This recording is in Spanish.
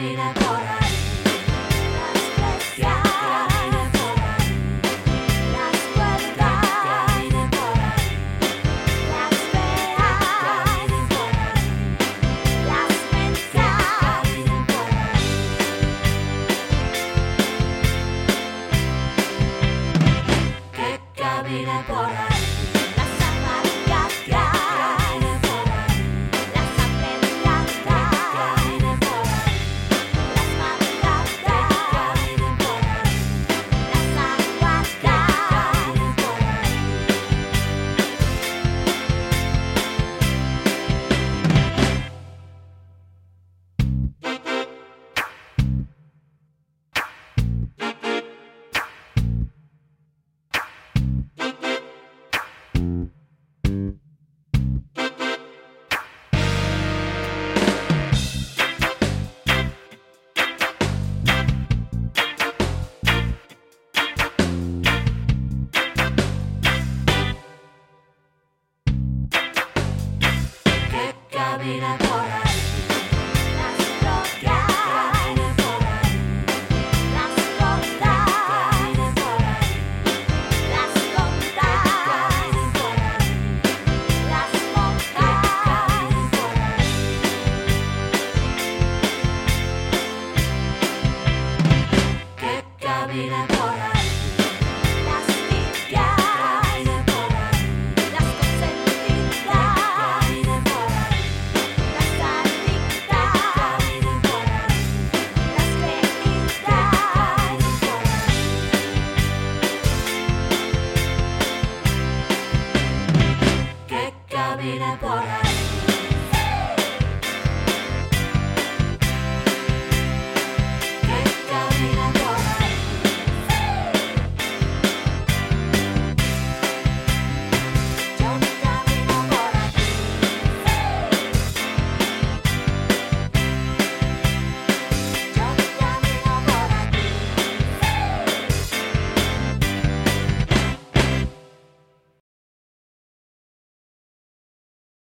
camina por ahí, las bestias caminan por ahí, las cuerdas caminan por ahí, las feas caminan por ahí, las mensas caminan por ahí, que camina por ahí. Camina por ahí, las rocas caminan por ahí, las costas caminan por ahí, las tontas caminan por ahí, las monjas caminan por ahí, que camina por ahí. Camina por ahí.